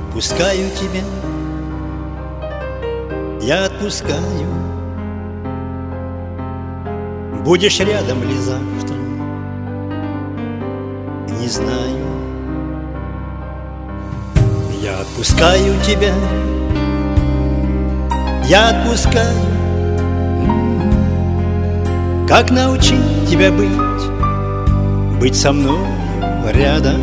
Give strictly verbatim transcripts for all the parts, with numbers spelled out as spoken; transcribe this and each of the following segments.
отпускаю тебя, я отпускаю. Будешь рядом ли завтра, не знаю. Я отпускаю тебя, я отпускаю. Как научить тебя быть, быть со мной рядом?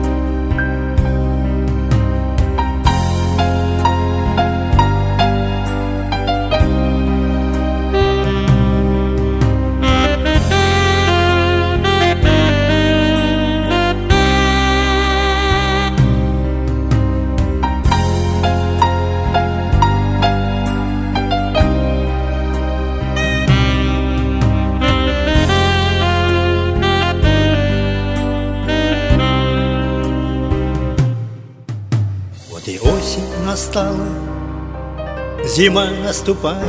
И осень настала, зима наступает.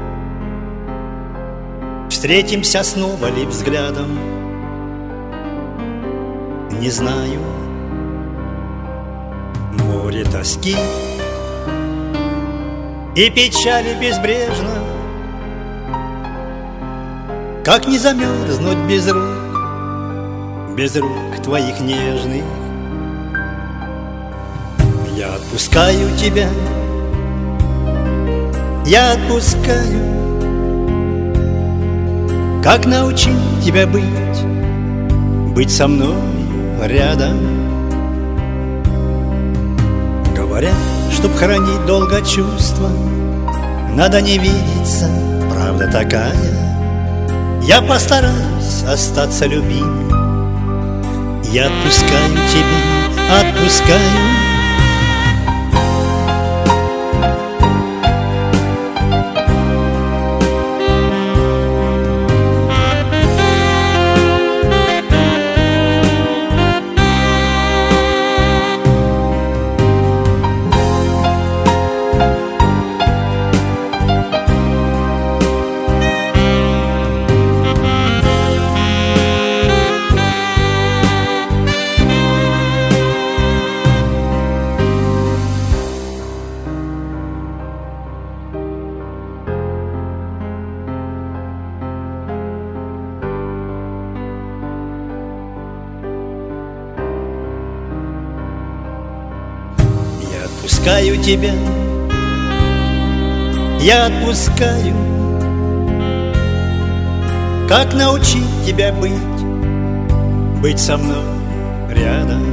Встретимся снова ли взглядом, не знаю. Море тоски и печали безбрежно. Как не замерзнуть без рук, без рук твоих нежных? Я отпускаю тебя, я отпускаю. Как научить тебя быть, быть со мной рядом? Говорят, чтоб хранить долго чувства, надо не видеться, правда такая. Я постараюсь остаться любимым. Я отпускаю тебя, отпускаю. Отпускаю тебя, я отпускаю. Как научить тебя быть, быть со мной рядом?